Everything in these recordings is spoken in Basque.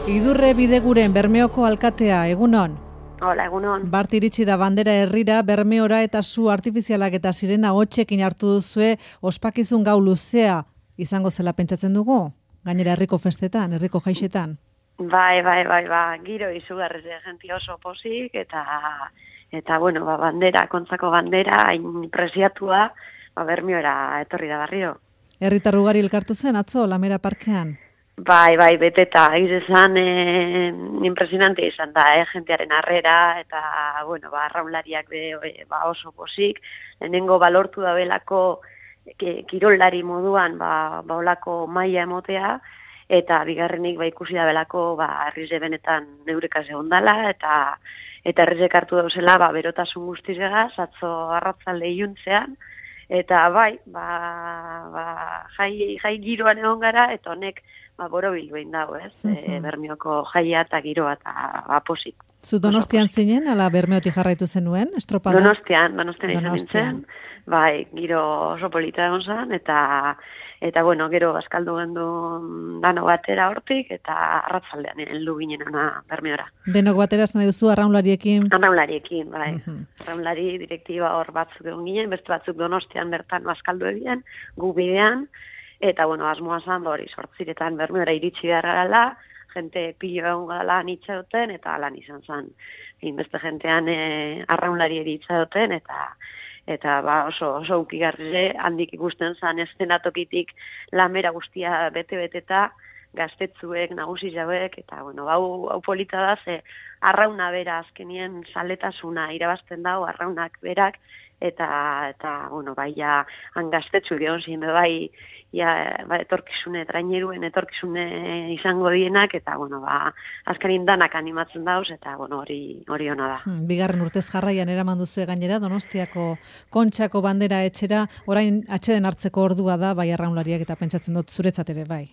Idurre Bideguren Bermeoko alkatea, egunon. Hola, egunon. Bart iritsi da bandera herrira, Bermeora eta su artifizialak eta sirena hotxekin hartu duzue, ospakizun gau luzea izango zela pentsatzen dugu? Gainera herriko festetan, herriko jaixetan. Bai, giro izugarri gente oso posik eta bueno, bandera, kontzako bandera, hain presiatua, Bermeora etorri da barrio. Herritar ugari elkartu zen, atzo, Lamera parkean? Bai, beteta, izan impresionante izan da, jentearen harrera, eta, bueno, arraunlariak oso posik, lehenengo balortu da belako kirollari moduan, olako maila emotea, eta bigarrenik ikusi da belako, herrize benetan neureka segondala, eta herrizek hartu dauzela, berotasun guztizegaz, atzo arratzalde iluntzean, eta jai giroan egon gara, eta honek, borobil behin dago, ez? Bermeoko jaia eta giroa eta posik. Zu Donostian zinen, ala Bermeotik jarraitu zenuen, estropada? Donostian izan nintzen, giro oso polita egon zen, eta bueno, gero bazkaldu gendu dano batera hortik, eta arratzaldean heldu ginen ona Bermeora. Denok batera nahi duzu arraunlariekin? Arraunlariekin, Arraunlari direktiba hor batzuk egon ginen, beste batzuk Donostian bertan bazkaldu egin, gu bidean, eta, bueno, asmoa zan, hori, 8 Bermeora iritsi behar garala, jente pilo egon gala nitsa duten, eta lan izan zen. Beste jentean arraunlari eritza duten, eta oso ukigarrile handik ikusten zen eszenatokitik Lamera guztia bete-beteta, gaztetzuek, nagusi jauek, eta, bueno, hau polita da, ze arrauna bera azkenien saletasuna irabazten dago, arraunak berak, eta bueno, han gaztetzu egon ziren, etorkizune, traineruen etorkizune izango dienak, eta, bueno, azkenin danak animatzen dauz, eta, bueno, hori ona da. Bigarren urtez jarraian eraman duzu gainera, Donostiako Kontxako bandera etxera, orain atxeden hartzeko ordua da, arraunlariak eta pentsatzen dut zuretzat ere, bai.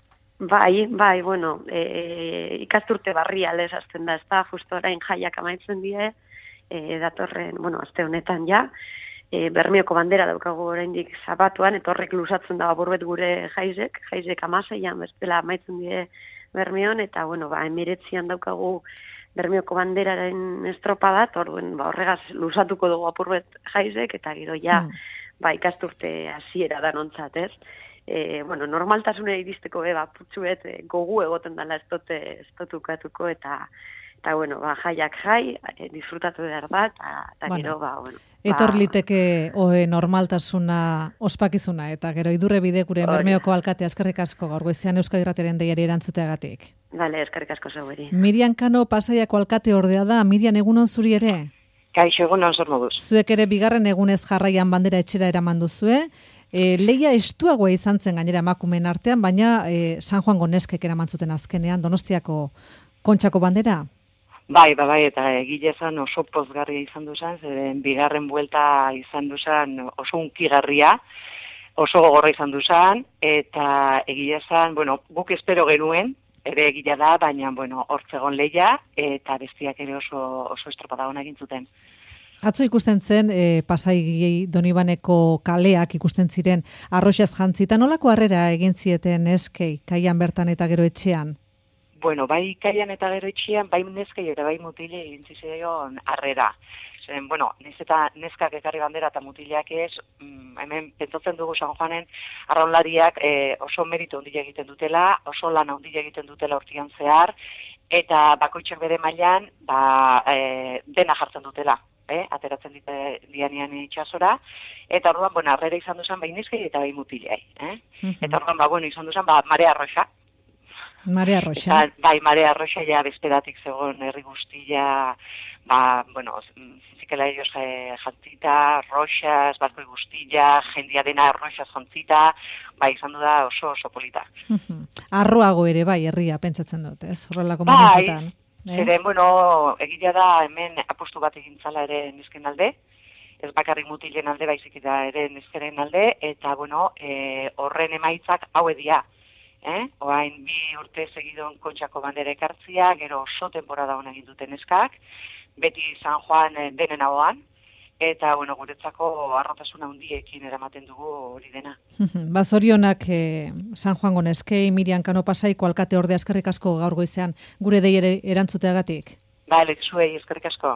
Bai, bueno, ikasturte barria lez azten da, ez da, justo orain jaiak amaitzen die, datorren, bueno, aste honetan ja, Bermeoko bandera daukagu oraindik zapatuan, eta horrek luzatzen da burbet gure jaizek 16an bestela amaitzen die Bermeon, eta, bueno, 19an daukagu Bermeoko banderaren estropada, orduen horregaz luzatuko dugu apurbet jaizek, eta gero ja, ikasturte hasiera da nontzat, ez? Bueno, normaltasune iristeko putzuet gogu egoten dela ez dotukatuko, eta bueno, jaiak jai, disfrutatu behar da, eta gero, bueno. Etor liteke normaltasuna ospakizuna, eta gero Idurre Bideguren Bermeoko alkatea, eskerrik asko gaur goizean Euskadi Irratiaren deiari erantzuteagatik. Bale, eskerrik asko zeugeri. Mirian Kano Pasaiako alkate ordea da, Mirian egunon zuri ere? Kaixo, egunon zer moduz. Zuek ere bigarren egunez jarraian bandera etxera eraman duzue, leia estuagoa izan zen gainera emakumeen artean, baina San Juango neskek eraman zuten azkenean Donostiako Kontxako bandera? Bai, eta egile zan oso pozgarria izan duzan, zeren bigarren buelta izan duzan oso unkigarria, oso gogorra izan duzan, eta egile zan, bueno, guk espero genuen, ere egila da, baina, bueno, hortzegon leia, eta bestiak ere oso estropada hona egin zuten. Atzo ikusten zen, Pasai Donibaneko kaleak ikusten ziren arroxaz jantzita, nolako harrera egin zieten eskei, kaian bertan eta gero etxean? Bueno, bai kaian eta gero etxean, bai neskei eta bai mutile egin zizion harrera. Zen, bueno, neskak ekarri bandera eta mutilak ez, hemen pentsatzen dugu San Juanen arraunlariak oso meritu ondile egiten dutela, oso lan ondile egiten dutela hortian zehar, eta bakoitzak bere mailan dena jartzen dutela. Ateratzen dianean itxasora, eta orduan, bueno, harrera izan duzan bai neskei eta bai mutilei. Eta orduan, bueno, izan duzan, marea arroxa. Marea arroxa. Bai, marea arroxa ja bezperatik zegoen herri guztia, bueno, zikela ellos jantzita, roxas, barkoi guztia, jendia dena arroxas jantzita, izan du da oso polita. Arroago ere bai, herria, pentsatzen dut, ez? Horrelako momentutan. Zeren, bueno, egia da hemen apostu bat egintzala ere nesken alde, ez bakarrik mutilen alde, baizik eta ere neskeren alde, eta, bueno, horren emaitzak hau edia. Oain 2 urte segidon Kontxako bandera ekartzia, gero oso temporada hona egin duten neskak, beti San Juan denen ahoan, eta, bueno, guretzako harrotasuna handiekin eramaten dugu hori dena. Zorionak San Juango neskei, Miriam Kano Pasaiko alkate ordea eskerrik asko gaur goizean gure dei ere erantzuteagatik. Bale, zuei eskerrik asko.